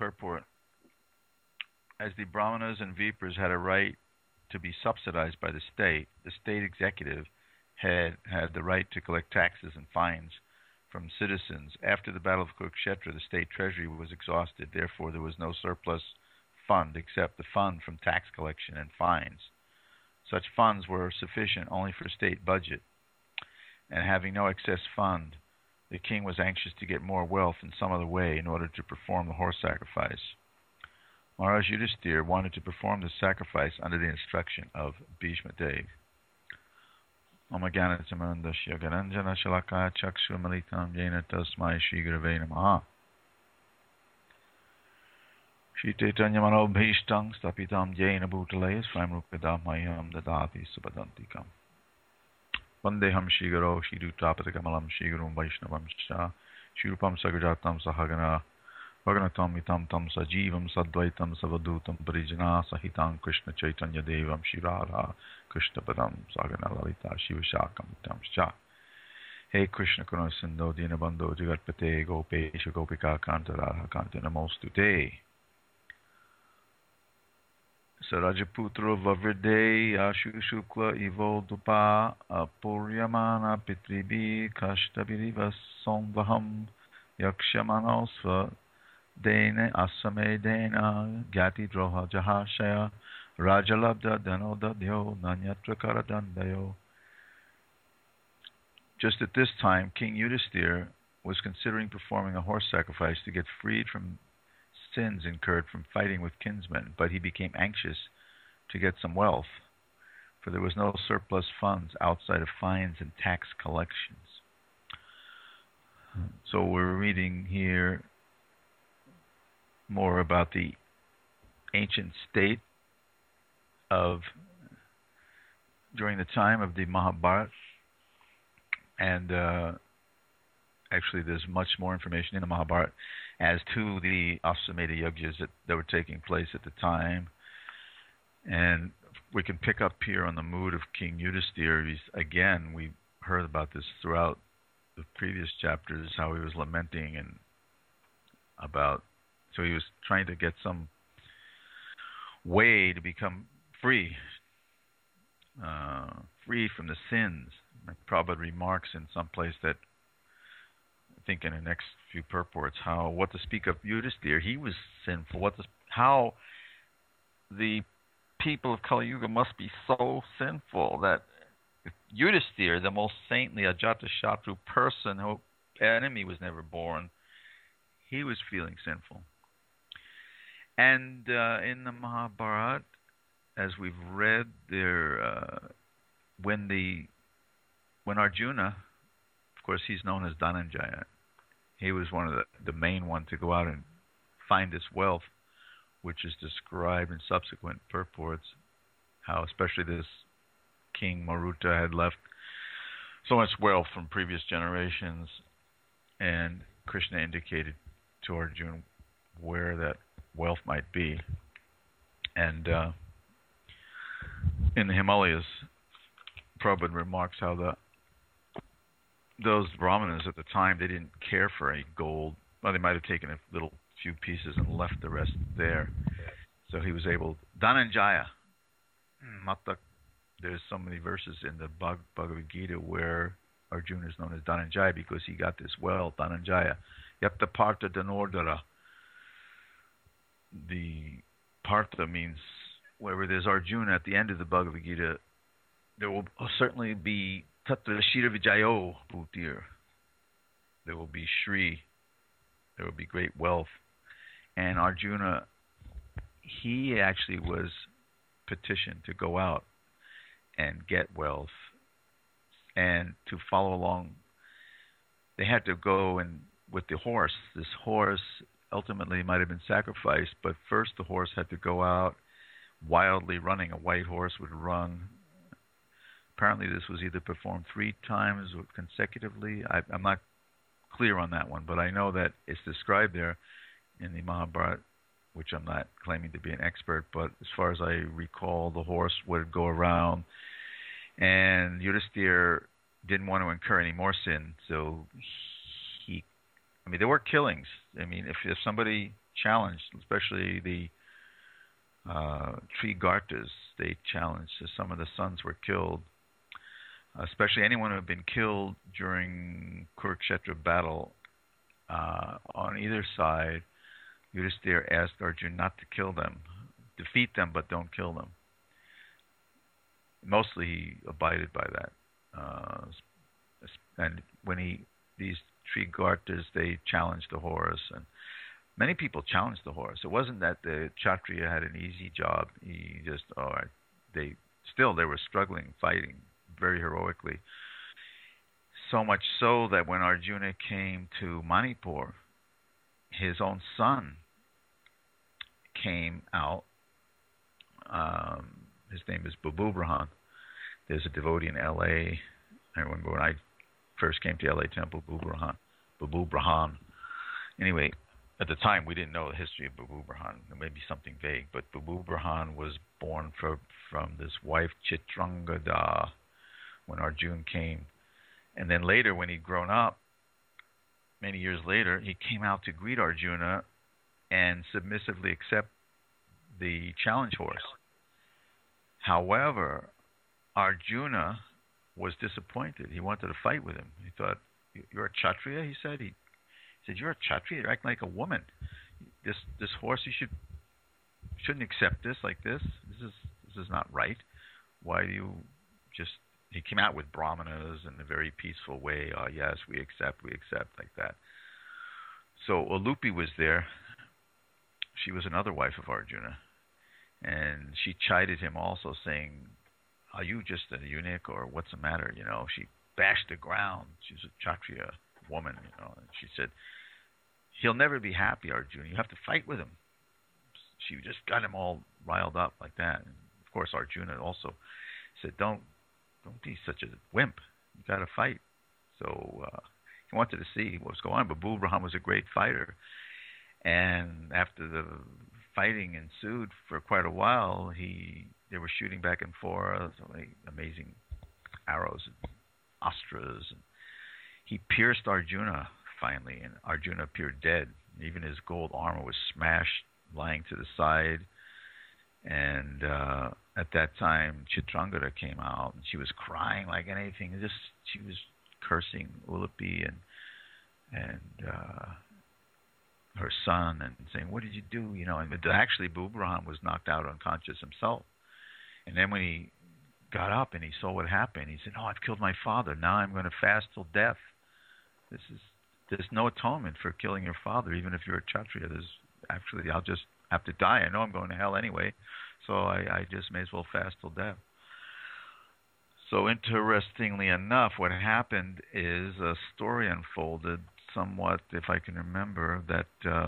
Purport. As the Brahmanas and Vipras had a right to be subsidized by the state executive had the right to collect taxes and fines from citizens. After the Battle of Kurukshetra, the state treasury was exhausted. Therefore, there was no surplus fund except the fund from tax collection and fines. Such funds were sufficient only for state budget, and having no excess fund, the king was anxious to get more wealth in some other way in order to perform the horse sacrifice. Maharaj Yudhisthira wanted to perform the sacrifice under the instruction of Bhishma Dev. Om Jnana-Timirandasya Garanjana Shalakaya Chakshurmalitam Yena Tasmai Shri Gurave Namaha. Shri Chaitanya Manobhishtam Stapitam Yena Bhutale Swayam Rupidam Dadati Subhadantikam. Vandeham Shri Guru Shri Dutapatakamalam Shri Gurum Vaishnavam Shah Shri Rupam Sagrajatam Sahagana Bhaganatam Mitam Tam Sajivam Sadvaitam Savadutam Parijana Sahitam Krishna Chaitanya Devam Shri Radha Krishna Padam Sagana Lalita Shiva Shakam Mitam Shah. Hey Krishna Karuna Sindho Dinabandho Jagatpate Gopesha Gopika Kanta Radha Kanta Namostute. Sarajaputro Vavrde Ashu Shukla Ivo Dupa Apuryamana Pitribi Kashtabiriva Somvaham Yakshamanosva Dene Asame Dena Gati Droha Jahashaya Rajalabda Danodadyo Nanyatra Karadandayo. Just at this time, King Yudhisthira was considering performing a horse sacrifice to get freed from sins incurred from fighting with kinsmen, but he became anxious to get some wealth, for there was no surplus funds outside of fines and tax collections. So we're reading here more about the ancient state of during the time of the Mahabharata, and actually there's much more information in the Mahabharata as to the Ashwamedha Yajnas that were taking place at the time. And we can pick up here on the mood of King Yudhisthira. Again, we heard about this throughout the previous chapters, how he was lamenting and about, so he was trying to get some way to become free from the sins. Like Prabhupada remarks in some place that, I think in the next few purports, what to speak of Yudhisthira, he was sinful. How the people of Kali Yuga must be so sinful that Yudhisthira, the most saintly Ajatashatru person, whose enemy was never born, he was feeling sinful. And in the Mahabharata, as we've read there, when Arjuna, of course, he's known as Dhananjaya. He was one of the main one to go out and find this wealth, which is described in subsequent purports, how especially this King Maruta had left so much wealth from previous generations, and Krishna indicated to Arjuna where that wealth might be. And in the Himalayas, Prabhupada remarks how those Brahmanas at the time, they didn't care for any gold. Well, they might have taken a little few pieces and left the rest there. So he was able, Dhananjaya, there's so many verses in the Bhagavad Gita where Arjuna is known as Dhananjaya because he got this wealth, Dhananjaya. Yatta Partha Dhanordara. The Partha means wherever there's Arjuna at the end of the Bhagavad Gita, there will certainly be Tatra Shira Vijayo Bhutir. There will be Shri. There will be great wealth. And Arjuna, he actually was petitioned to go out and get wealth and to follow along. They had to go and with the horse. This horse ultimately might have been sacrificed, but first the horse had to go out wildly running. A white horse would run. Apparently this was either performed 3 times or consecutively. I'm not clear on that one, but I know that it's described there in the Mahabharata, which I'm not claiming to be an expert, but as far as I recall, the horse would go around, and Yudhisthira didn't want to incur any more sin, so there were killings. I mean, if somebody challenged, especially the Trigartas. They challenged. So some of the sons were killed, especially anyone who had been killed during Kurukshetra battle on either side. Yudhisthira asked Arjuna not to kill them, defeat them, but don't kill them. Mostly he abided by that. And when these Trigartas, they challenged the Horus, and many people challenged the Horus. It wasn't that the Kshatriya had an easy job. He just, they were struggling, fighting very heroically. So much so that when Arjuna came to Manipur, his own son came out. His name is Babu Brahan. There's a devotee in L.A. I remember when I first came to L.A. Temple, Babu Brahan. Anyway, at the time we didn't know the history of Babu Brahan. It may be something vague, but Babu Brahan was born from this wife Chitrangada when Arjuna came. And then later, when he'd grown up, many years later, he came out to greet Arjuna and submissively accept the challenge horse. However, Arjuna was disappointed. He wanted to fight with him. He thought, "You're a Kshatriya," he said. He said, "You're a Kshatriya. You're acting like a woman. This horse, you shouldn't accept this like this. This is not right. Why do you just?" He came out with brahmanas in a very peaceful way. "Oh, yes, we accept," like that. So Ulupi was there. She was another wife of Arjuna. And she chided him also, saying, "Are you just a eunuch, or what's the matter?" She bashed the ground. She's a Kshatriya woman, And she said, "He'll never be happy, Arjuna. You have to fight with him." She just got him all riled up like that. And of course, Arjuna also said, Don't be such a wimp. You got to fight." So he wanted to see what was going on. But Babu Brahan was a great fighter. And after the fighting ensued for quite a while, they were shooting back and forth, amazing arrows and astras. And he pierced Arjuna finally, and Arjuna appeared dead. Even his gold armor was smashed, lying to the side. And at that time, Chitrangada came out, and she was crying like anything. She was cursing Ulupi and her son, and saying, "What did you do?" And actually, Babu Brahan was knocked out unconscious himself. And then when he got up and he saw what happened, he said, "Oh, I've killed my father. Now I'm going to fast till death. There's no atonement for killing your father, even if you're a Kshatriya. I'll just have to die. I know I'm going to hell anyway, so I just may as well fast till death." So interestingly enough, what happened is a story unfolded somewhat, if I can remember, that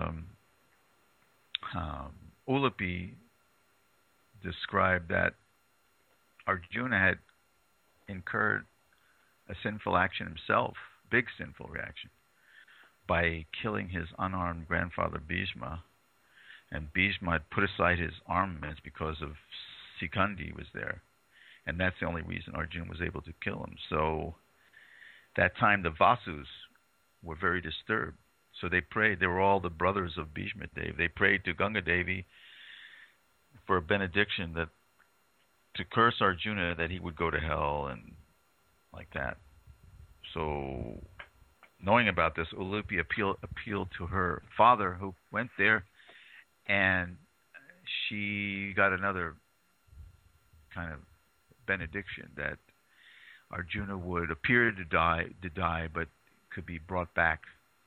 Ulupi described that Arjuna had incurred a sinful action himself, big sinful reaction, by killing his unarmed grandfather Bhishma. And Bhishma had put aside his armaments because of Sikandi was there. And that's the only reason Arjuna was able to kill him. So that time the Vasus were very disturbed. So they prayed. They were all the brothers of Bhishma Dev. They prayed to Ganga Devi for a benediction to curse Arjuna that he would go to hell and like that. So knowing about this, Ulupi appealed to her father, who went there, and she got another kind of benediction that Arjuna would appear to die, but could be brought back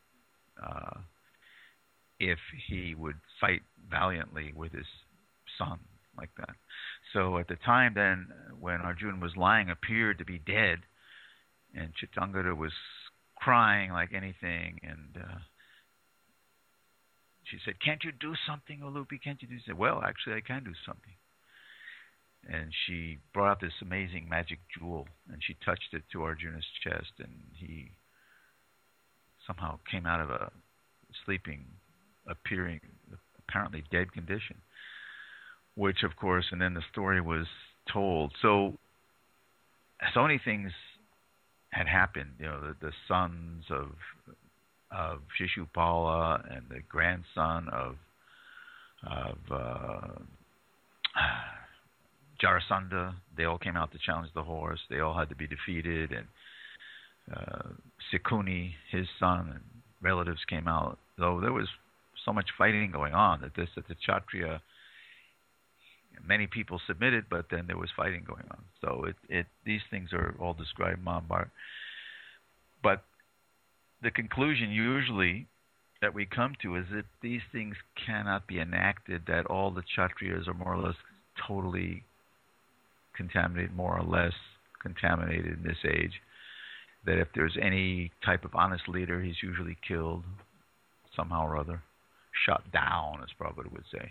if he would fight valiantly with his son, like that. So at the time then, when Arjuna was lying, appeared to be dead, and Chitrangada was crying like anything, and she said, "Can't you do something, Ulupi? Can't you do something?" "Well, actually, I can do something." And she brought out this amazing magic jewel, and she touched it to Arjuna's chest, and he somehow came out of a sleeping, apparently dead condition. Which, of course, and then the story was told. So many things had happened. The sons of Shishupala and the grandson of of Jarasandha. They all came out to challenge the horse. They all had to be defeated, and Sikuni, his son, and relatives came out. Though there was so much fighting going on that the Kshatriya, many people submitted, but then there was fighting going on. So these things are all described in Mahabharata. But the conclusion usually that we come to is that these things cannot be enacted, that all the Kshatriyas are more or less totally contaminated, more or less contaminated in this age, that if there's any type of honest leader, he's usually killed somehow or other, shot down, as Prabhupada would say.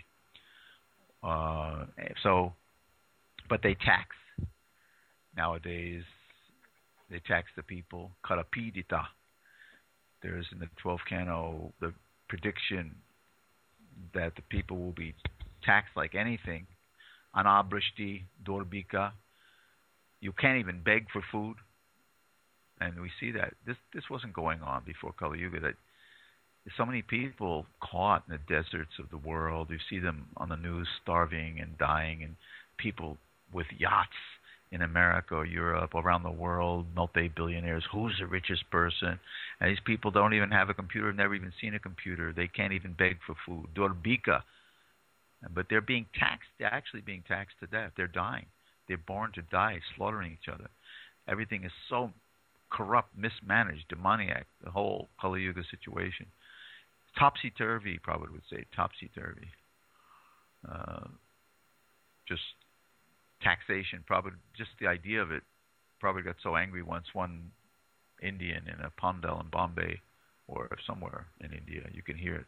But they tax. Nowadays, they tax the people. Karapidita. There's in the 12th canto the prediction that the people will be taxed like anything. Anabrishti, Dorbika. You can't even beg for food. And we see that. This wasn't going on before Kali Yuga. That so many people caught in the deserts of the world. You see them on the news starving and dying, and people with yachts in America or Europe, around the world, multi-billionaires. Who's the richest person? And these people don't even have a computer, never even seen a computer. They can't even beg for food. Dorbika. But they're being taxed. They're actually being taxed to death. They're dying. They're born to die, slaughtering each other. Everything is so corrupt, mismanaged, demoniac, the whole Kali Yuga situation. Topsy-turvy, Prabhupada would say, topsy-turvy. Just taxation, Prabhupada, just the idea of it. Prabhupada got so angry once one Indian in a pandal in Bombay or somewhere in India, you can hear it.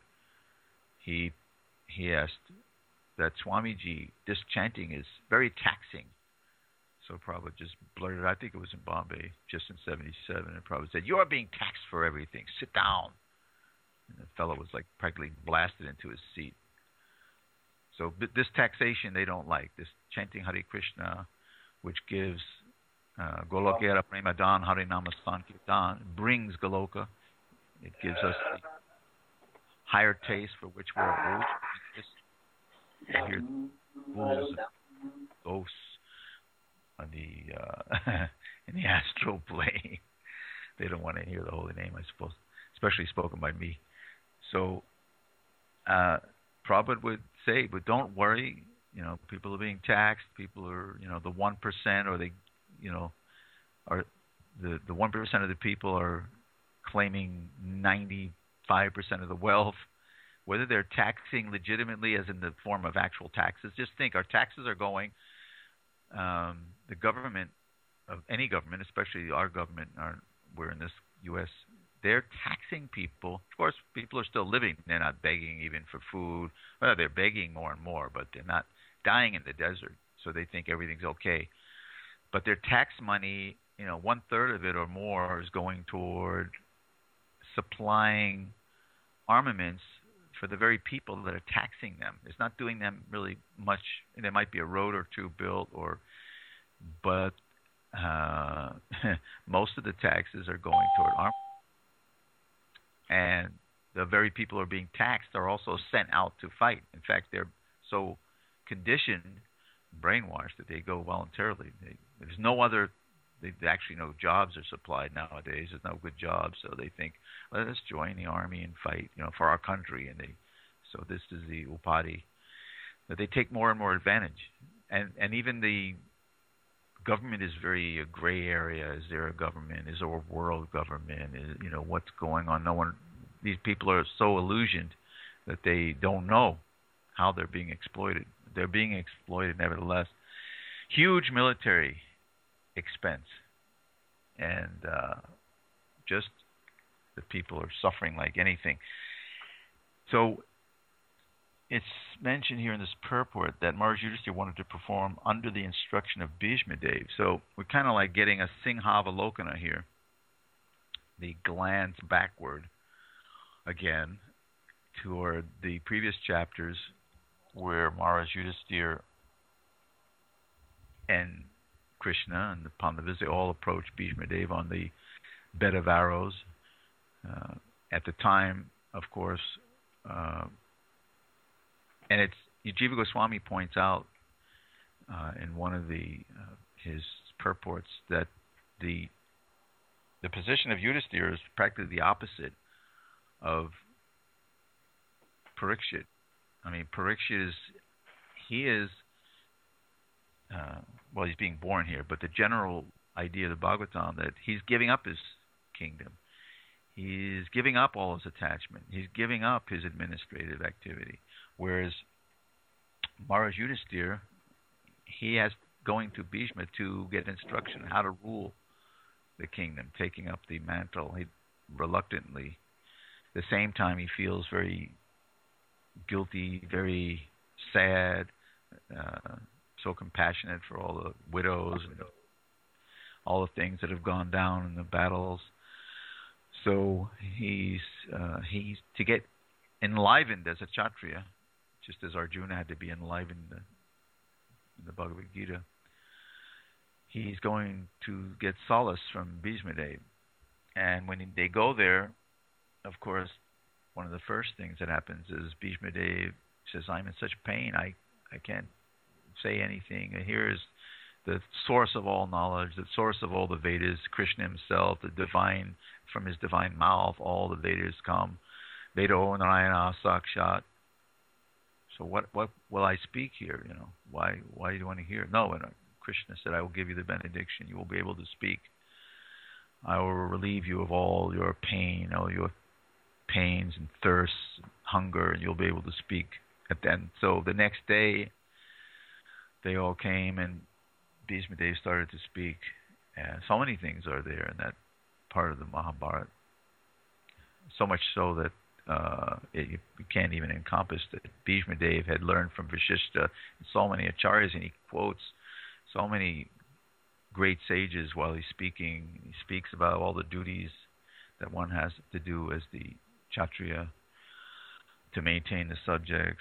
He asked that Swamiji, this chanting is very taxing. So Prabhupada just blurted, I think it was in Bombay, just in 77, and Prabhupada said, "You are being taxed for everything. Sit down." And the fellow was like practically blasted into his seat. So this taxation they don't like. This chanting Hare Krishna, which gives Golokera Premadan Harinama Sankirtan, brings Goloka. It gives us the higher taste for which we're owed. You hear wolves and ghosts on in the astral plane. They don't want to hear the holy name, I suppose, especially spoken by me. So Prabhupada would say, but don't worry, people are being taxed. People are, the 1%, or they, are the 1% of the people are claiming 95% of the wealth. Whether they're taxing legitimately, as in the form of actual taxes, just think, our taxes are going. The government of any government, especially our government, we're in this U.S., they're taxing people. Of course, people are still living. They're not begging even for food. Well, they're begging more and more, but they're not dying in the desert, so they think everything's okay. But their tax money, 1/3 of it or more is going toward supplying armaments for the very people that are taxing them. It's not doing them really much. There might be a road or two built, but most of the taxes are going toward armaments. And the very people who are being taxed are also sent out to fight. In fact, they're so conditioned, brainwashed, that they go voluntarily. There's no other. They actually no jobs are supplied nowadays. There's no good jobs, so they think, let us join the army and fight, for our country. And so this is the upadi. But they take more and more advantage, and even the government is very a gray area. Is there a government? Is there a world government? What's going on? No one. These people are so illusioned that they don't know how they're being exploited. They're being exploited nevertheless. Huge military expense, and just the people are suffering like anything. So it's mentioned here in this purport that Maharaj Yudhisthira wanted to perform under the instruction of Bhishma Dev. So we're kind of like getting a Singhavalokana here, the glance backward again toward the previous chapters where Maharaj Yudhisthira and Krishna and the Pandavas, they all approached Bhishma Dev on the bed of arrows. At the time, of course, And it's Jiva Goswami points out in one of his purports that the position of Yudhisthira is practically the opposite of Parikshit. I mean, Parikshit is he's being born here, but the general idea of the Bhagavatam that he's giving up his kingdom. He's giving up all his attachment. He's giving up his administrative activity. Whereas Maharaj Yudhisthira, he has going to Bhishma to get instruction how to rule the kingdom, taking up the mantle. He reluctantly. At the same time, he feels very guilty, very sad, so compassionate for all the widows and all the things that have gone down in the battles. So he's to get enlivened as a Kshatriya, just as Arjuna had to be enlivened in the Bhagavad Gita. He's going to get solace from Bhishma Dev. And when they go there, of course, one of the first things that happens is Bhishma Dev says, I'm in such pain, I can't say anything. And here is the source of all knowledge, the source of all the Vedas, Krishna himself, the divine, from his divine mouth, all the Vedas come. Vedo Narayana Sakshat. So what will I speak here? Why do you want to hear? No, and Krishna said, I will give you the benediction. You will be able to speak. I will relieve you of all your pain, all your pains and thirsts, and hunger, and you'll be able to speak at the end. So the next day, they all came, and Bhishma Dev started to speak. And so many things are there in that part of the Mahabharata. So much so that you can't even encompass that Bhishma Dev had learned from Vasishtha and so many acharyas, and he quotes so many great sages while he's speaking. He speaks about all the duties that one has to do as the Kshatriya to maintain the subjects.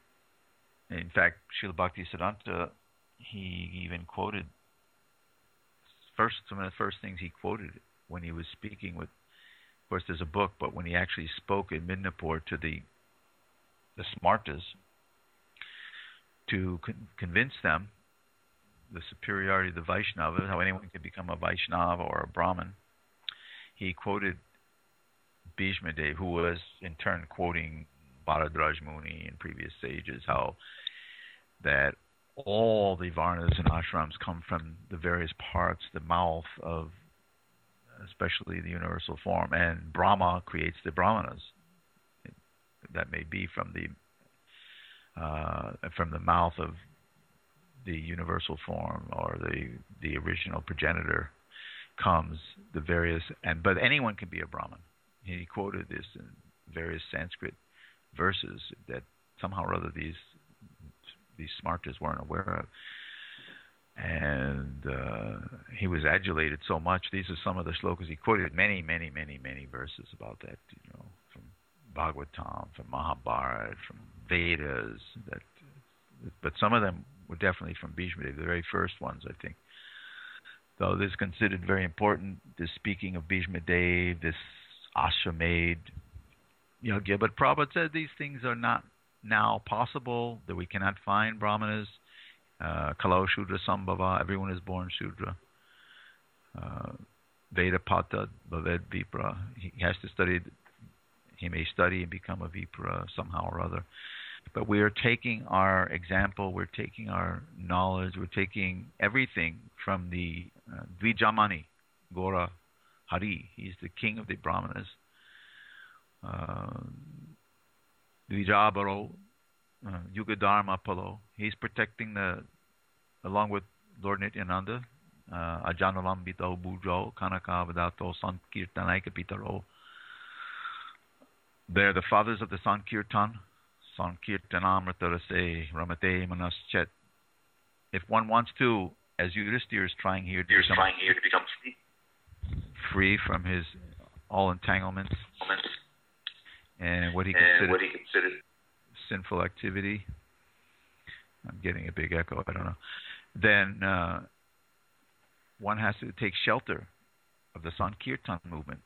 In fact, Srila Bhaktisiddhanta, he even quoted some of the first things he quoted when he was speaking with, of course there's a book, but when he actually spoke in Midnapur to the Smartas to convince them the superiority of the Vaishnava, how anyone can become a Vaishnava or a Brahmin, he quoted Bhishma Dev, who was in turn quoting Bharadraj Muni and previous sages, how that all the Varnas and ashrams come from the various parts, the mouth of especially the universal form, and Brahma creates the Brahmanas. That may be from the mouth of the universal form, or the original progenitor comes the various, but anyone can be a Brahman. He quoted this in various Sanskrit verses that somehow or other these Smartas weren't aware of. And he was adulated so much. These are some of the shlokas he quoted. Many, many, many, many verses about that. From Bhagavatam, from Mahabharata, from Vedas. But some of them were definitely from Bhishma Dev, the very first ones, I think. So this is considered very important. This speaking of Bhishma Dev, this Ashwamedh Yajna. But Prabhupada said these things are not now possible, that we cannot find Brahmanas. Kalo Shudra Sambhava, everyone is born Shudra. Veda Pata Bhaved Vipra, he has to study, he may study and become a Vipra somehow or other. But we are taking our example, we're taking our knowledge, we're taking everything from the Dvijamani, Gora Hari. He's the king of the Brahmanas. Dvijabaro, Yugadharma Palo. He's protecting along with Lord Nityananda, Ajanalambito Bujo, Kanaka Vadato, Sankirtanaika Pitaro. They're the fathers of the Sankirtan. Sankirtanamrita Rase Ramate Manaschet. If one wants to, as Yudhisthira is trying here to become free from his all entanglements and what he considered sinful activity. I'm getting a big echo, I don't know. Then one has to take shelter of the Sankirtan movement.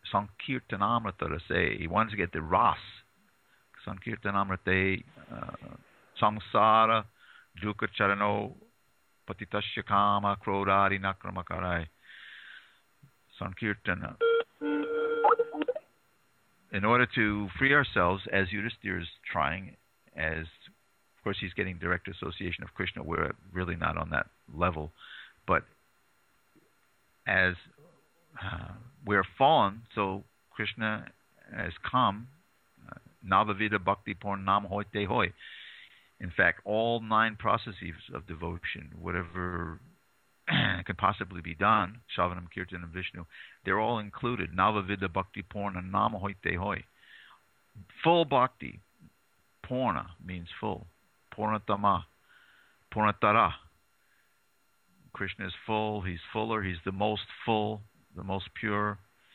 Sankirtanamrita Rase. He wants to get the ras. Sankirtanamrita samsara dukkha charano patitasya kama krodari nakramakarai. Sankirtana. In order to free ourselves, as Yudhisthira is trying, as of course he's getting direct association of Krishna, we're really not on that level, but as we're fallen, so Krishna has come, Navavida Bhakti Porn Nam Hoite Hoi. In fact, all 9 processes of devotion, whatever can possibly be done, Shravanam, Kirtanam, Vishnu, they're all included. Navavida Bhakti Porna Nam Hoite Hoi. Full bhakti. Porna means full. Purnatama. Purnatara. Krishna is full, he's fuller, he's the most full, the most pure.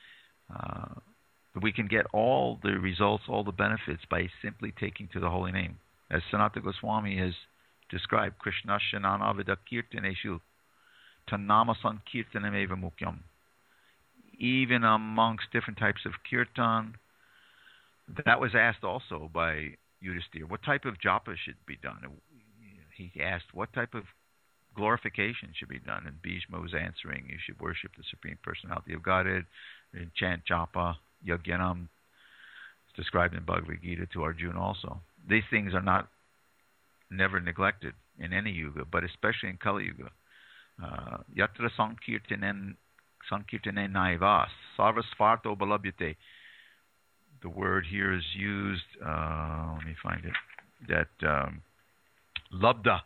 We can get all the results, all the benefits by simply taking to the holy name. As Sanatana Goswami has described, Krishna Shananavida Kirtaneshu Tanama Sankirtanam Eva Mukyam. Even amongst different types of kirtan, that was asked also by Yudhisthira. What type of japa should be done? He asked, what type of glorification should be done? And Bhishma was answering, you should worship the Supreme Personality of Godhead, and chant japa, yagyanam. It's described in Bhagavad Gita to Arjuna also. These things are never neglected in any yuga, but especially in Kali Yuga. Yatra sankirtane naivas, sarvasvarto balabhyate. The word here is used, let me find it, that labda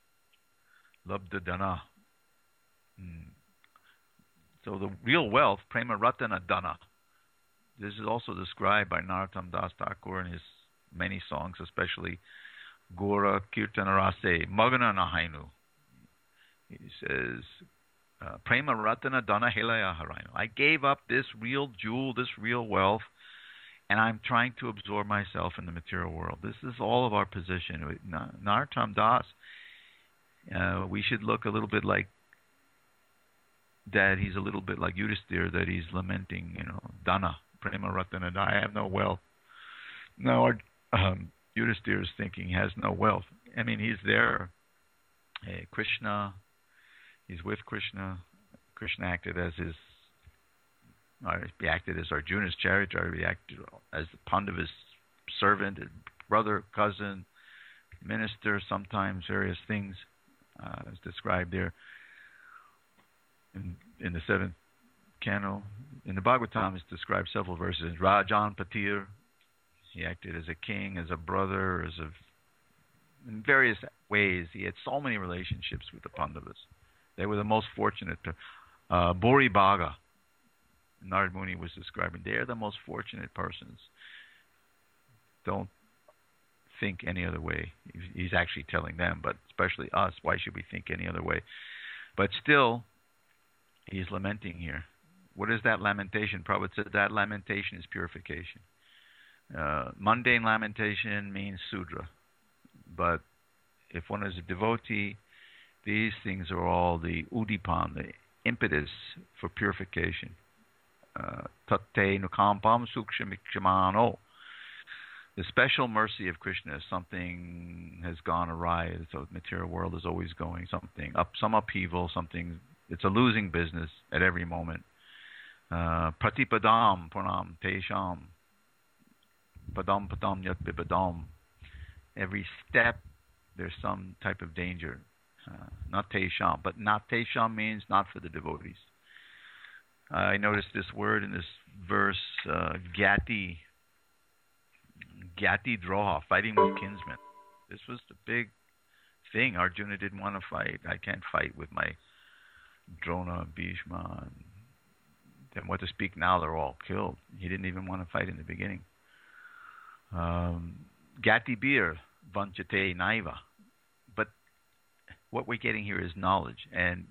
dana. So the real wealth, prema ratana dana. This is also described by Narottam Das Thakur in his many songs, especially Gora Kirtana Rase, Magana Nahainu. He says, Prema Ratana Dana Helaya Harainu. I gave up this real jewel, this real wealth, and I'm trying to absorb myself in the material world. This is all of our position. Narottam Das, we should look a little bit like that. He's a little bit like Yudhisthira, that he's lamenting, Dana, Prema Ratana Dana, I have no wealth. No, Yudhisthira is thinking he has no wealth. I mean, he's there. Krishna, he's with Krishna. Krishna acted as Arjuna's charioteer. He acted as the Pandava's servant, brother, cousin, minister, sometimes various things, as described there in the 7th canto. In the Bhagavatam, it's described several verses. Rajan Patir, he acted as a king, as a brother, in various ways. He had so many relationships with the Pandavas. They were the most fortunate. Bori Bhaga, Narad Muni was describing, they're the most fortunate persons. Don't think any other way. He's actually telling them, but especially us, why should we think any other way? But still, he's lamenting here. What is that lamentation? Prabhupada said that lamentation is purification. Mundane lamentation means Sudra. But if one is a devotee, these things are all the udipan, the impetus for purification. Tatte nukampam sukshamikshamano. The special mercy of Krishna is something has gone awry. So the material world is always going some upheaval, it's a losing business at every moment. Pratipadam pranam tesham. Padam padam yat bibadam. Every step there's some type of danger. Not tesham, but not tesham means not for the devotees. I noticed this word in this verse, Gyati droha, fighting with kinsmen. This was the big thing. Arjuna didn't want to fight. I can't fight with my Drona, Bhishma, and then what to speak now, they're all killed. He didn't even want to fight in the beginning. Gati bir vanchate naiva. But what we're getting here is knowledge. And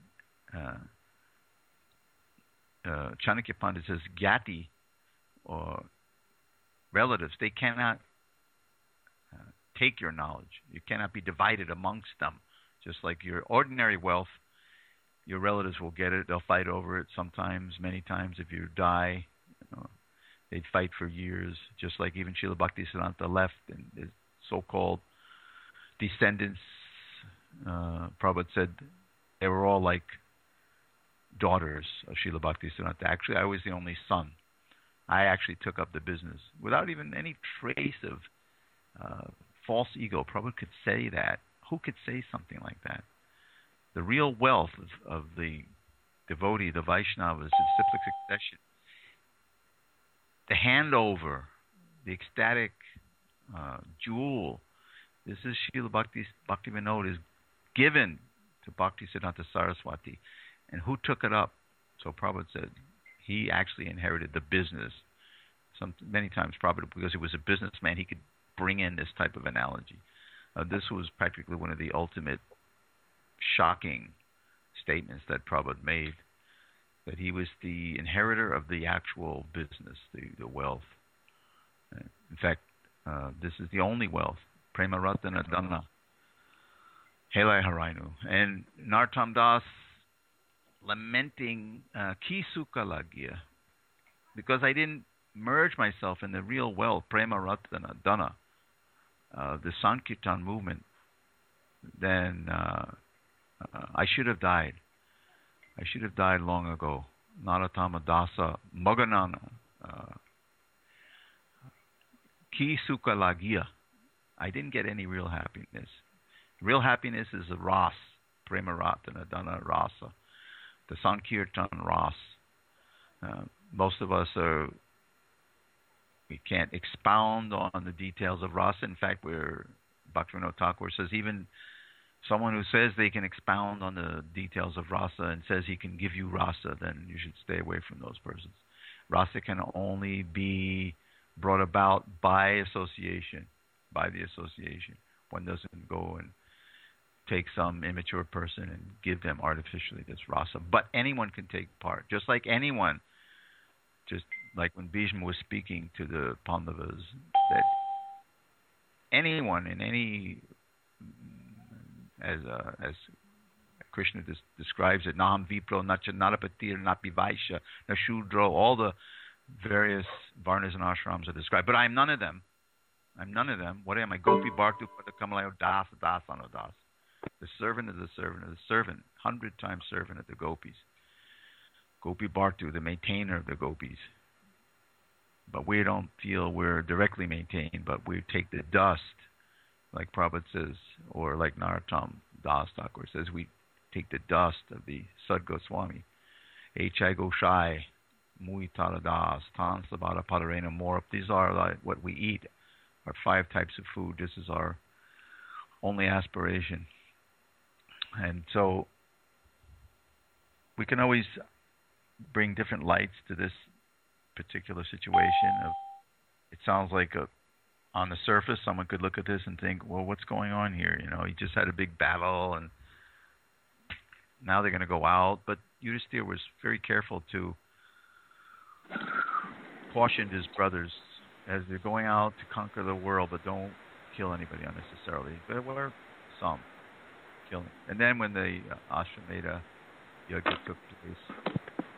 Chanakya Pandit says Gati, or relatives, they cannot take your knowledge. You cannot be divided amongst them. Just like your ordinary wealth, your relatives will get it. They'll fight over it sometimes, many times. If you die, they'd fight for years. Just like even Srila Bhaktisiddhanta left and his so-called descendants, Prabhupada said, they were all like daughters of Srila Bhaktisiddhanta. Actually, I was the only son. I actually took up the business without even any trace of false ego. Prabhupada could say that. Who could say something like that? The real wealth of the devotee, the Vaishnavas, is cyclic succession. The handover, the ecstatic jewel. This is Srila Bhaktivinoda is given to Bhaktisiddhanta Saraswati. And who took it up? So Prabhupada said he actually inherited the business. Many times Prabhupada, because he was a businessman, he could bring in this type of analogy. This was practically one of the ultimate shocking statements that Prabhupada made, that he was the inheritor of the actual business, the wealth. In fact, this is the only wealth, Prema Ratana Dana, Helai Harainu. And Narottam Das lamenting Ki Sukha Lagya, because I didn't merge myself in the real wealth, Prema Ratana Dana, the Sankirtan movement, then I should have died. I should have died long ago. Narottama Dasa Maganana Ki Sukha Lagya. I didn't get any real happiness. Real happiness is a ras, Prema Ratana Dana Rasa, the Sankirtan ras. Most of us we can't expound on the details of rasa. In fact, Bhaktivinoda Thakur says even someone who says they can expound on the details of rasa and says he can give you rasa, then you should stay away from those persons. Rasa can only be brought about by association, by the association. One doesn't go and take some immature person and give them artificially this rasa. But anyone can take part, just like anyone. Just like when Bhishma was speaking to the Pandavas, that anyone in any, as Krishna describes it, Naham Vipro, Nacha Narapatir, Napi Vaishya, Nashudro, all the various varnas and ashrams are described. But I'm none of them. I'm none of them. What am I? Gopi Bhartu Kamalayo Das Dasano Das. The servant of the servant of the servant, 100 times servant of the gopis. Gopi Bhartu, the maintainer of the gopis. But we don't feel we're directly maintained, but we take the dust, like Prabhupada says, or like Narottam Das Thakur says, we take the dust of the Sad Goswami. H.I. Goshai, Mui Taradas, Tan Sabara Padarena Morap. These are like what we eat, our 5 types of food. This is our only aspiration. And so we can always bring different lights to this particular situation. It sounds like on the surface, someone could look at this and think, well, what's going on here? You know, he just had a big battle and now they're going to go out. But Yudhisthira was very careful to caution his brothers as they're going out to conquer the world, but don't kill anybody unnecessarily. There were some killing. And then when the Ashwamedha Yajna took place,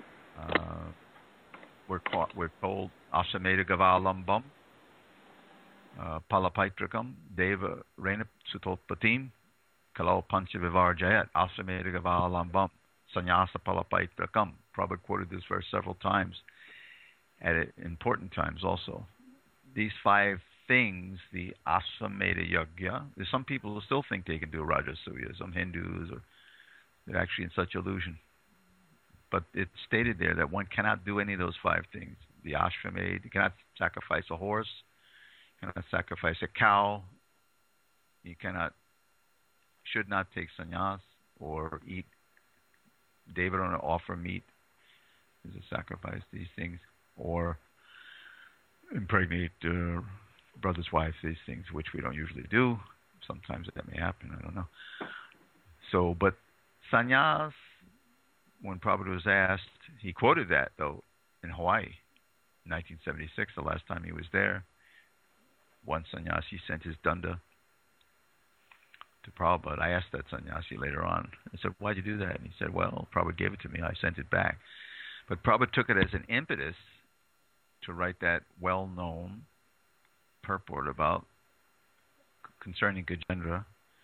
we're told Ashwamedha Gavalambam Palapaitrakam Deva Rena Sutotpatim Kalau Pancha Vivarjayat Ashwamedha Gavalambam Sannyasa Palapaitrakam. Prabhupada quoted this verse several times at important times also. These 5 things, the Ashwamedha Yajna, there's some people who still think they can do Rajasuya, some Hindus, or they're actually in such illusion. But it's stated there that one cannot do any of those 5 things. The Ashwamedha, you cannot sacrifice a horse, you cannot sacrifice a cow, you should not take sannyas or eat. David don't offer meat as a sacrifice, these things, or impregnate brother's wife, these things, which we don't usually do. Sometimes that may happen, I don't know. So, but sannyas, when Prabhupada was asked, he quoted that, though, in Hawaii, in 1976, the last time he was there. One sannyasi sent his danda to Prabhupada. I asked that sannyasi later on. I said, why'd you do that? And he said, well, Prabhupada gave it to me. I sent it back. But Prabhupada took it as an impetus to write that well-known purport about concerning Gajendra,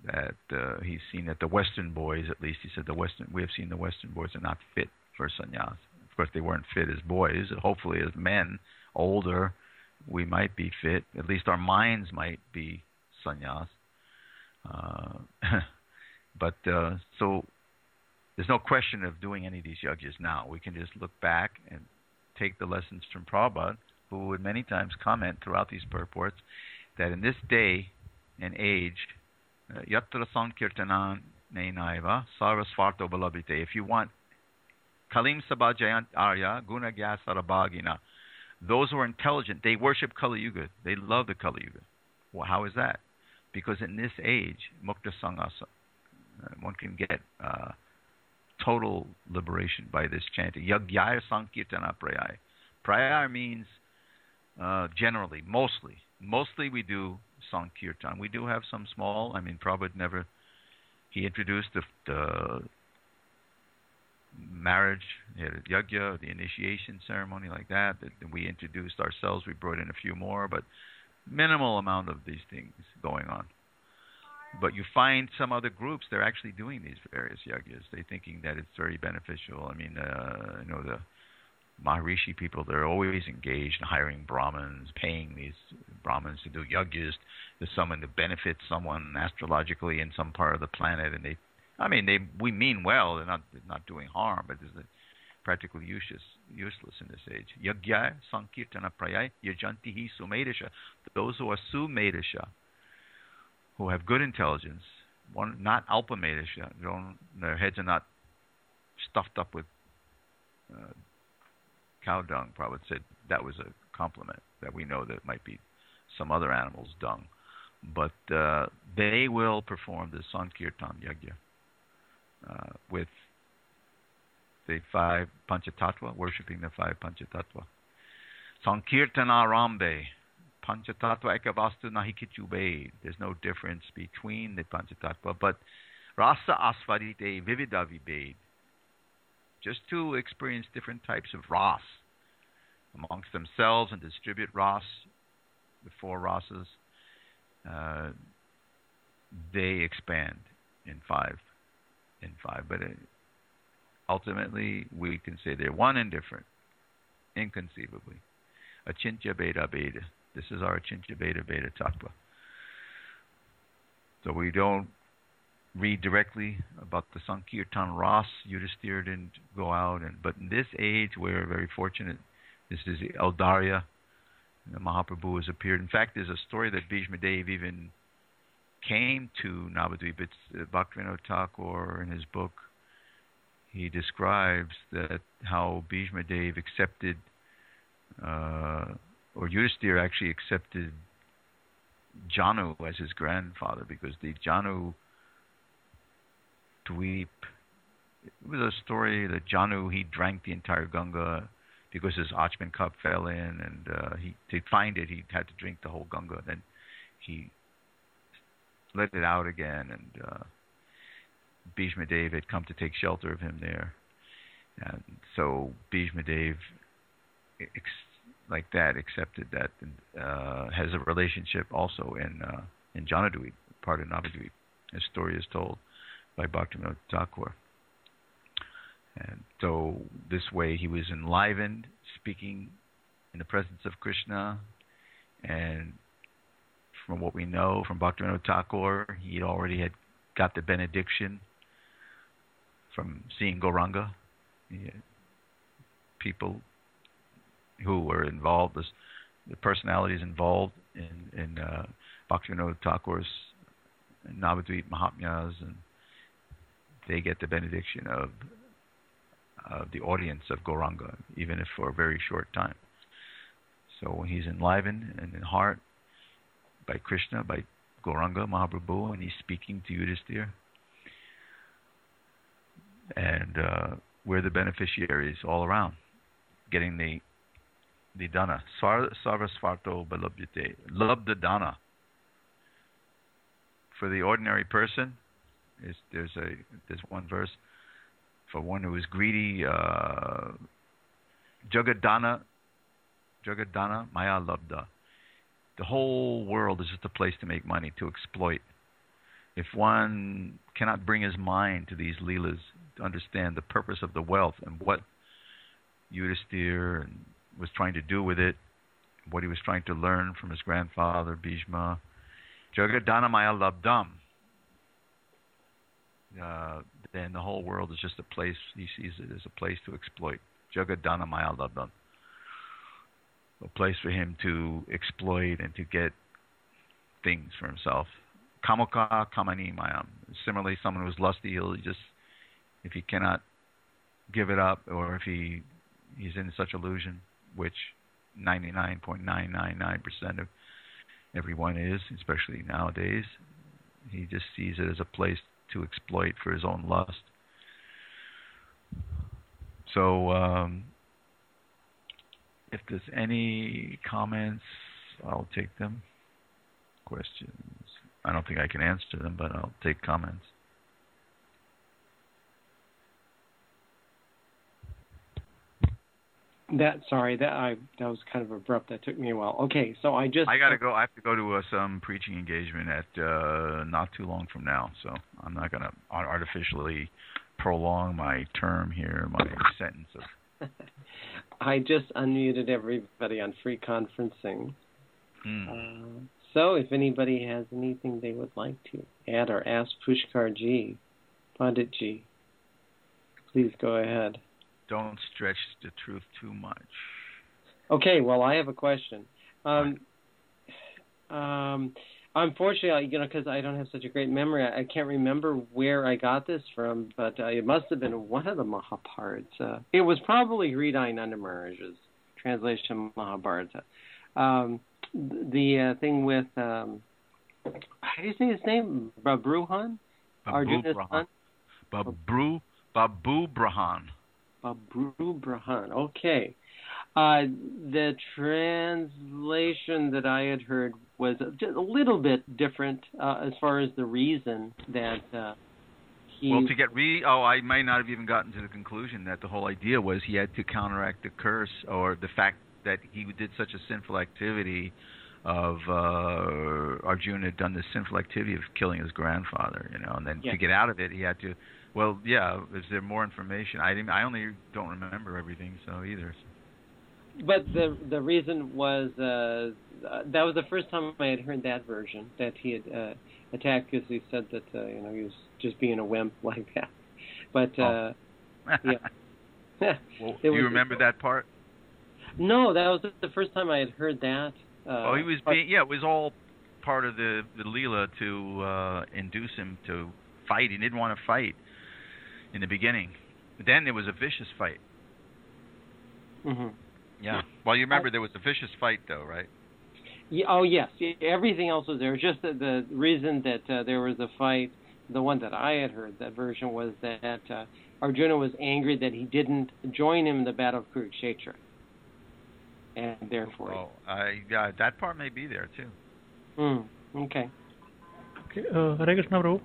that he's seen that the Western boys, at least he said, we have seen the Western boys are not fit for sannyas. Of course, they weren't fit as boys. Hopefully, as men, older, we might be fit. At least our minds might be sannyas. But so there's no question of doing any of these yajnas now. We can just look back and take the lessons from Prabhupada, who would many times comment throughout these purports that in this day and age, yatra sankirtanan naiva sarvasvarto balabhite. If you want kalim sabhajayant arya guna gya sarabhagina, those who are intelligent, they worship Kali Yuga. They love the Kali Yuga. Well, how is that? Because in this age, mukta sangasa, one can get total liberation by this chanting. Yagyaya sankirtana prayaya. Prayaya means generally, mostly. Mostly we do sankirtan. We do have some small. I mean, Prabhupada he introduced the marriage, he had a yajna, the initiation ceremony like that. We introduced ourselves. We brought in a few more, but minimal amount of these things going on. But you find some other groups, they're actually doing these various yajnas. They're thinking that it's very beneficial. I mean, the Maharishi people, they're always engaged in hiring Brahmins, paying these Brahmins to do yajnas to someone to benefit someone astrologically in some part of the planet. And we mean well. They're not doing harm, but it's practically useless in this age. Yajya sankirtana prayaya yajantihi sumedasha. Those who are sumedasha, who have good intelligence, not alpamedasha, their heads are not stuffed up with cow dung. Prabhupada said that was a compliment, that we know that it might be some other animal's dung. But they will perform the Sankirtan Yajna with the 5 Panchatattva, worshipping the 5 Panchatattva. Sankirtana Rambe, Panchatattva Ekavastu Nahikichube. There's no difference between the Panchatattva, but Rasa Asvadite Vividavibed. Just to experience different types of ras amongst themselves and distribute ras, the 4 rasas, they expand in 5. But ultimately, we can say they're one and different, inconceivably. Achintya Beda Beda. This is our Achintya Beda Beda Tattva. So we don't read directly about the Sankirtan Ras. Yudhisthira didn't go out, but in this age, we're very fortunate. This is the Eldaria. The Mahaprabhu has appeared. In fact, there's a story that Bhishma Dev even came to Navadvip. It's Bhaktivinoda Thakur in his book. He describes that how Bhishma Dev accepted, or Yudhisthira actually accepted Janu as his grandfather, because the Janu Dweep, it was a story that Janu, he drank the entire Ganga because his Achman cup fell in, and to find it, he had to drink the whole Ganga. Then he let it out again, and Bhishma Dev had come to take shelter of him there. And so Bhishma Dev, like that, accepted that, and has a relationship also in Janadweep, part of Navadweep. His story is told by Bhaktivinoda Thakur. And so this way he was enlivened, speaking in the presence of Krishna, and from what we know from Bhaktivinoda Thakur, he already had got the benediction from seeing Gauranga. People who were involved, the personalities involved in Bhaktivinoda Thakur's Navadvip Mahatmyas, and they get the benediction of the audience of Gauranga, even if for a very short time. So he's enlivened and in heart by Krishna, by Gauranga Mahaprabhu, and he's speaking to Yudhisthira. And we're the beneficiaries all around, getting the dana. Sarvasvarto balabhyate. Labdha dana. For the ordinary person, there's one verse. For one who is greedy, Jagadana Maya Labdha. The whole world is just a place to make money, to exploit. If one cannot bring his mind to these leelas to understand the purpose of the wealth and what Yudhisthira was trying to do with it, what he was trying to learn from his grandfather Bhishma, Jagadhanamaya Labdam, then the whole world is just a place, he sees it as a place to exploit. Jagadhanamaya Labdam. A place for him to exploit and to get things for himself. Kamoka Kamani Mayam. Similarly, someone who's lusty, he'll just, if he cannot give it up, or if he's in such illusion, which 99.999% of everyone is, especially nowadays, he just sees it as a place to exploit for his own lust. So, if there's any comments, I'll take them. Questions. I don't think I can answer them, but I'll take comments. That was kind of abrupt. That took me a while. Okay, so I gotta go. I have to go to some preaching engagement at not too long from now. So I'm not gonna artificially prolong my term here, my sentence of. I just unmuted everybody on free conferencing. So if anybody has anything they would like to add or ask Pushkarji, Panditji, please go ahead. Don't stretch the truth too much. Okay, well, I have a question. Unfortunately, because I don't have such a great memory, I can't remember where I got this from, but it must have been one of the Mahabharata. It was probably Hridaya Nanda Maharaj's translation of Mahabharata. The thing with, how do you say his name? Babruhan? Babu Brahan. Babu Brahan. Okay. The translation that I had heard was just a little bit different as far as the reason that he... Well, I might not have even gotten to the conclusion that the whole idea was he had to counteract the curse or the fact that he did such a sinful activity of Arjuna had done this sinful activity of killing his grandfather, and then to get out of it, he had to. Well, yeah. Is there more information? I only don't remember everything, so either. But the reason was that was the first time I had heard that version, that he had attacked because he said that he was just being a wimp like that. But yeah. Well, do you remember that part? No, that was the first time I had heard that. He was being. Yeah, it was all part of the Leela to induce him to fight. He didn't want to fight in the beginning. But then there was a vicious fight. Mm-hmm. Yeah. Well, you remember there was a vicious fight, though, right? Yeah, oh, yes. Everything else was there. Just the reason that there was a fight, the one that I had heard, that version, was that Arjuna was angry that he didn't join him in the Battle of Kurukshetra. And therefore... Oh, that part may be there, too. Okay. Okay, Hare Krishna, Prabhu.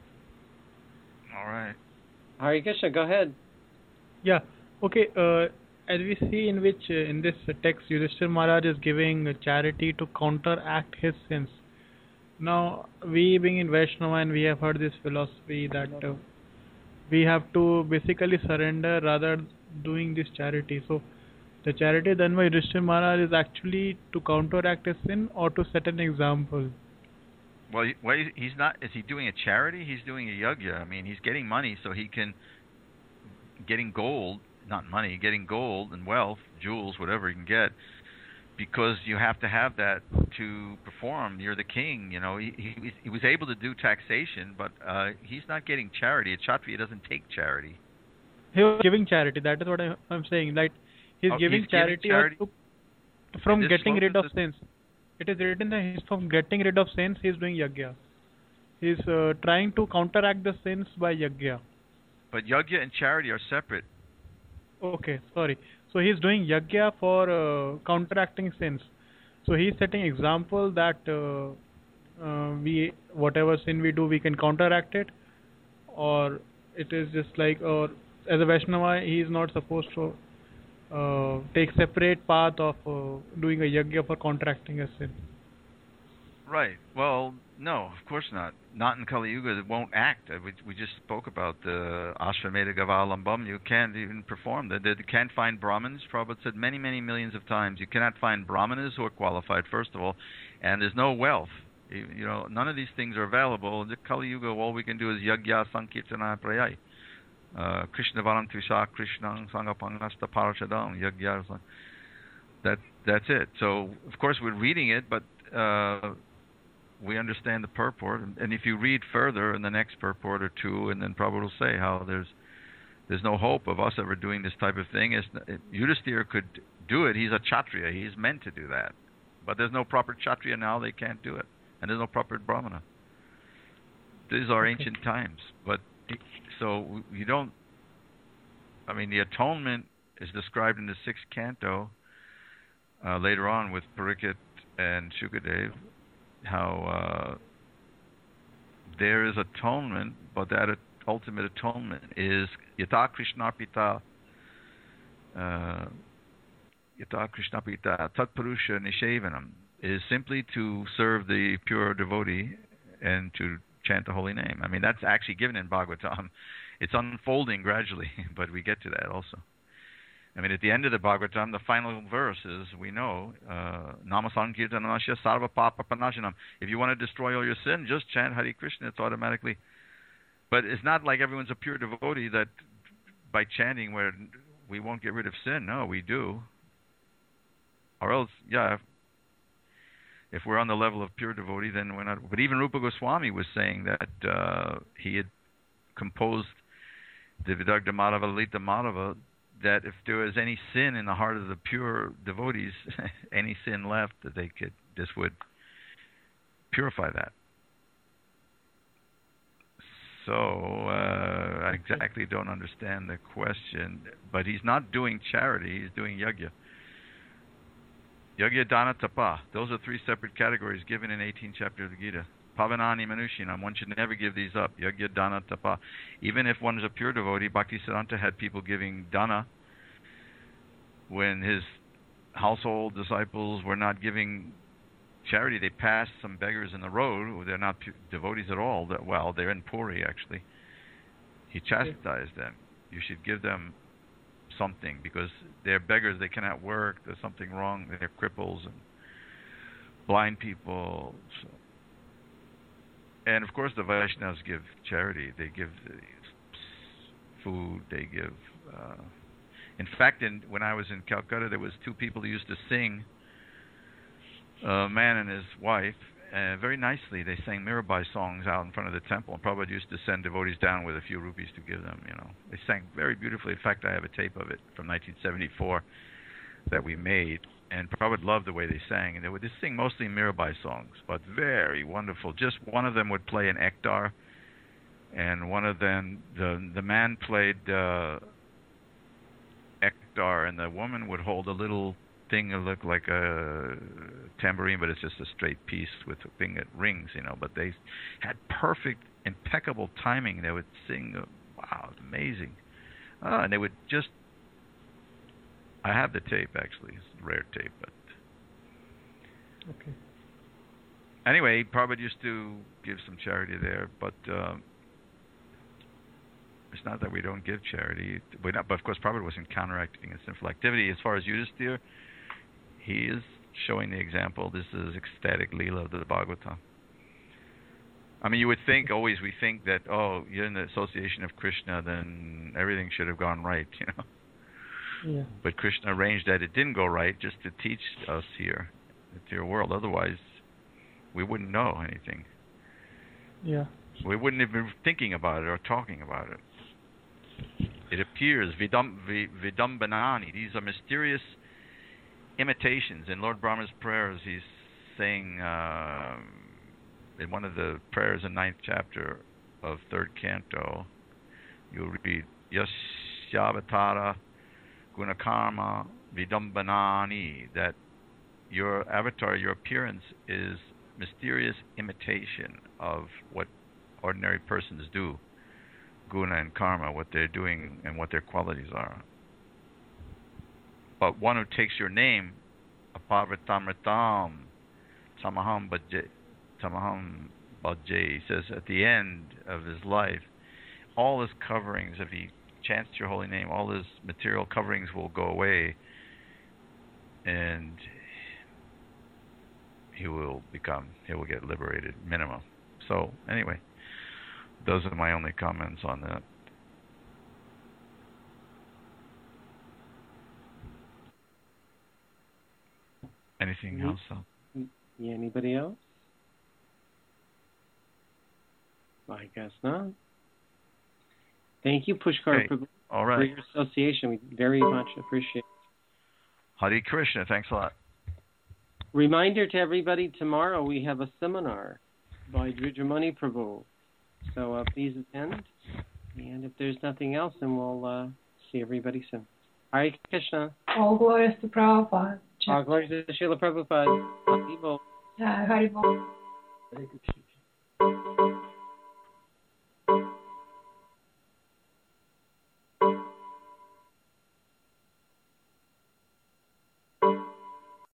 All right. Hare Krishna, go ahead. Yeah, okay. As we see in this text, Yudhishthira Maharaj is giving charity to counteract his sins. Now, we being in Vaishnava, and we have heard this philosophy that we have to basically surrender rather doing this charity. So, the charity done by Yudhishthira Maharaj is actually to counteract his sin or to set an example. Well, he's not. Is he doing a charity? He's doing a yajna. I mean, he's getting money so he can getting gold. Not money, getting gold and wealth, jewels, whatever you can get, because you have to have that to perform. You're the king, He was able to do taxation, but he's not getting charity. A Kshatriya doesn't take charity. He was giving charity. That is what I'm saying. Like he's giving charity from getting rid of sins. It is written that he's from getting rid of sins. He's doing yajna. He's trying to counteract the sins by yajna. But yajna and charity are separate. Okay, sorry. So he's doing yajna for counteracting sins. So he's setting example that we whatever sin we do, we can counteract it, or it is just like, or as a Vaishnava, he is not supposed to take separate path of doing a yajna for counteracting a sin. Right. Well, No, of course not. Not in Kali Yuga. It won't act. We just spoke about the Ashvamedha Gavalambam. You can't even perform. They can't find Brahmins. Prabhupada said many, many millions of times, you cannot find Brahmanas who are qualified, first of all, and there's no wealth. You know, none of these things are available. In the Kali Yuga, all we can do is Yagya Sankirtana Prayai. Krishna Varam Trisha Krishna Sangapangasta Parashadam Yagya. That's it. So, of course, we're reading it, but we understand the purport, and if you read further in the next purport or two, and then Prabhupada will say how there's no hope of us ever doing this type of thing. Yudhisthira could do it. He's a Kshatriya. He's meant to do that. But there's no proper Kshatriya now. They can't do it. And there's no proper Brahmana. These are ancient times. But so you don't... I mean, the atonement is described in the 6th canto later on with Parikshit and Shukadev, how there is atonement, but that ultimate atonement is Yata Krishnapita Tatpurusha Nishevanam, is simply to serve the pure devotee and to chant the holy name. I mean, that's actually given in Bhagavatam. It's unfolding gradually, but we get to that also. I mean, at the end of the Bhagavatam, the final verse is, we know, Nama Sankirtanasya Sarva Papa Panashanam. If you want to destroy all your sin, just chant Hare Krishna. It's automatically. But it's not like everyone's a pure devotee that by chanting where we won't get rid of sin. No, we do. Or else, yeah, if we're on the level of pure devotee, then we're not. But even Rupa Goswami was saying that he had composed the Vidagdha Madhava, Lalita Madhava, that if there was any sin in the heart of the pure devotees, any sin left, that this would purify that. So I exactly don't understand the question, but he's not doing charity, he's doing yajna. Yajna, dana, tapa. Those are 3 separate categories given in 18th chapter of the Gita. Pavanani Manushinam. One should never give these up. Yajna, dana, tapa. Even if one is a pure devotee, Bhaktisiddhanta had people giving dana when his household disciples were not giving charity. They passed some beggars in the road. They're not devotees at all. Well, they're in Puri, actually. He chastised them. You should give them something because they're beggars. They cannot work. There's something wrong. They're cripples and blind people. So. And, of course, the Vaishnavas give charity. They give food. They give... in fact, when I was in Calcutta, there was 2 people who used to sing, a man and his wife, very nicely. They sang Mirabai songs out in front of the temple, and Prabhupada used to send devotees down with a few rupees to give them, you know. They sang very beautifully. In fact, I have a tape of it from 1974 that we made, and Prabhupada loved the way they sang. And they would just sing mostly Mirabai songs, but very wonderful. Just one of them would play an ektar, and one of them, the man played ektar, and the woman would hold a little thing that looked like a tambourine, but it's just a straight piece with a thing that rings, you know. But they had perfect, impeccable timing. They would sing, wow, it's amazing. And they would just, I have the tape, actually. It's a rare tape, but... Okay. Anyway, Prabhupada used to give some charity there, but it's not that we don't give charity. But of course, Prabhupada wasn't counteracting a sinful activity. As far as Yudhisthira, he is showing the example. This is ecstatic Leela of the Bhagavatam. I mean, you would think, always we think that, oh, you're in the association of Krishna, then everything should have gone right, you know. Yeah. But Krishna arranged that it didn't go right just to teach us here, to your world. Otherwise, we wouldn't know anything. Yeah. We wouldn't have been thinking about it or talking about it. It appears, vidambanani, these are mysterious imitations. In Lord Brahma's prayers, he's saying, in one of the prayers in 9th chapter of 3rd canto, you'll read, Yasyavatara gunakarma vidambanani, that your avatar, your appearance is mysterious imitation of what ordinary persons do, guna and karma, what they're doing and what their qualities are. But one who takes your name, apavritamritam, tamaham about Jay. He says at the end of his life, all his coverings, if he chants your holy name, all his material coverings will go away, and he will get liberated, minimum. So anyway, those are my only comments on that. Anything else? Yeah, anybody else? I guess not. Thank you, Pushkar Prabhu, all right, for your association. We very much appreciate it. Hare Krishna. Thanks a lot. Reminder to everybody, tomorrow we have a seminar by Dvijamani Prabhu. So please attend. And if there's nothing else, then we'll see everybody soon. Hare Krishna. All glories to Prabhupada. All glories to Srila Prabhupada. Hare Bol. Hare Bol. Hare Krishna.